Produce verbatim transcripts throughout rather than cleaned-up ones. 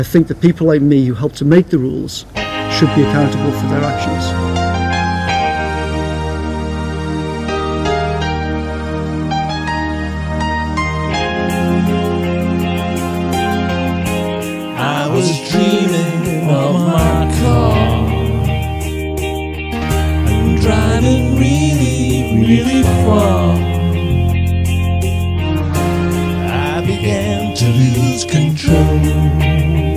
I think that people like me who help to make the rules should be accountable for their actions. I was dreaming of my car and driving really, really far. I began to lose control.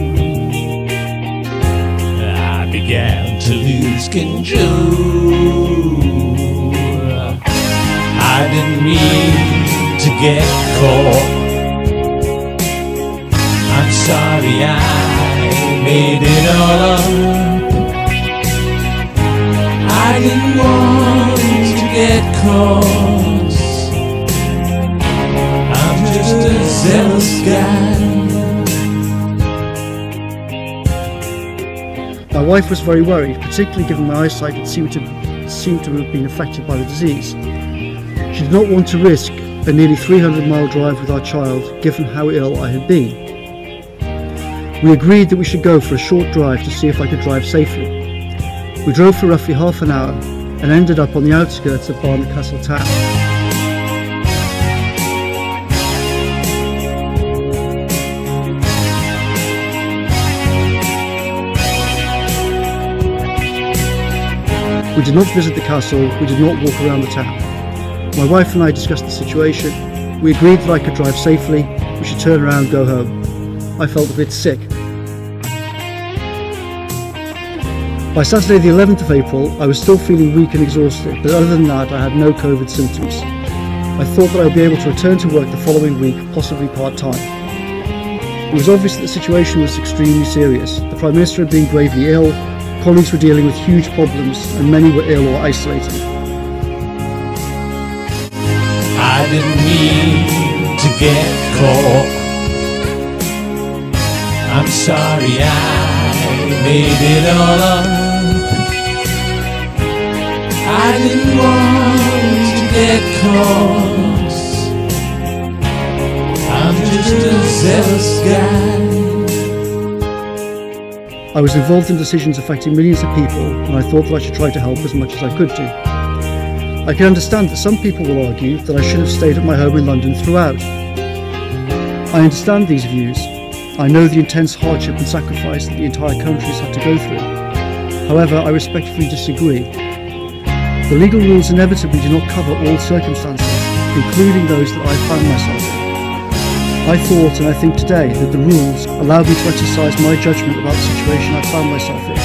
I began to lose control. I didn't mean to get caught. I'm sorry I made it all up. I didn't want to get caught. I'm just a zealous guy. My wife was very worried, particularly given my eyesight had seemed to, seemed to have been affected by the disease. She did not want to risk a nearly three hundred mile drive with our child, given how ill I had been. We agreed that we should go for a short drive to see if I could drive safely. We drove for roughly half an hour and ended up on the outskirts of Barnard Castle town. We did not visit the castle, we did not walk around the town. My wife and I discussed the situation. We agreed that I could drive safely, we should turn around and go home. I felt a bit sick. By Saturday the eleventh of April, I was still feeling weak and exhausted, but other than that I had no COVID symptoms. I thought that I would be able to return to work the following week, possibly part-time. It was obvious that the situation was extremely serious. The Prime Minister had been gravely ill, colleagues were dealing with huge problems, and many were ill or isolated. I didn't mean to get caught. I'm sorry I made it all up. I didn't want to get caught. I'm just a zealous guy. I was involved in decisions affecting millions of people, and I thought that I should try to help as much as I could do. I can understand that some people will argue that I should have stayed at my home in London throughout. I understand these views. I know the intense hardship and sacrifice that the entire country has had to go through. However, I respectfully disagree. The legal rules inevitably do not cover all circumstances, including those that I found myself in. I thought, and I think today, that the rules allowed me to exercise my judgment about the situation I found myself in.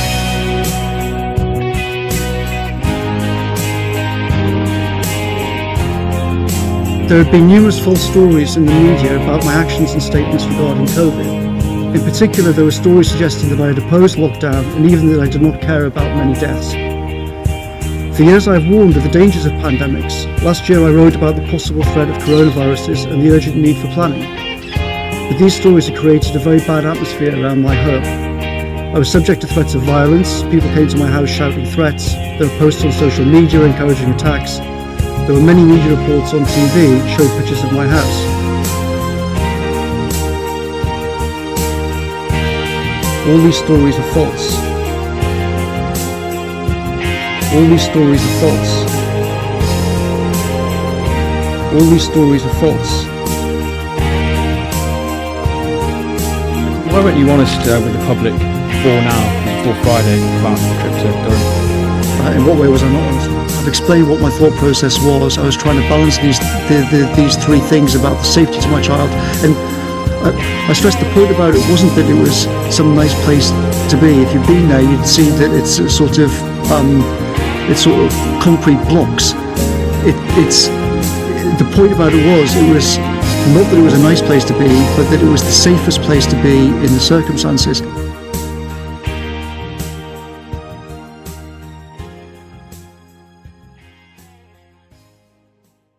There have been numerous false stories in the media about my actions and statements regarding COVID. In particular, there were stories suggesting that I had opposed lockdown and even that I did not care about many deaths. For years I have warned of the dangers of pandemics. Last year I wrote about the possible threat of coronaviruses and the urgent need for planning. But these stories had created a very bad atmosphere around my home. I was subject to threats of violence, people came to my house shouting threats, there were posts on social media encouraging attacks, there were many media reports on T V that showed pictures of my house. All these stories are false. All these stories are false. All these stories are false. Why weren't you honest uh, with the public before now, before Friday, about the trip to Durham? Uh, in what way was I not honest? I've explained what my thought process was. I was trying to balance these the, the, these three things about the safety to my child, and I, I stressed the point about it wasn't that it was some nice place to be. If you've been there, you'd see that it's a sort of um, it's sort of concrete blocks. It, it's the point about it was it was not that it was a nice place to be, but that it was the safest place to be in the circumstances.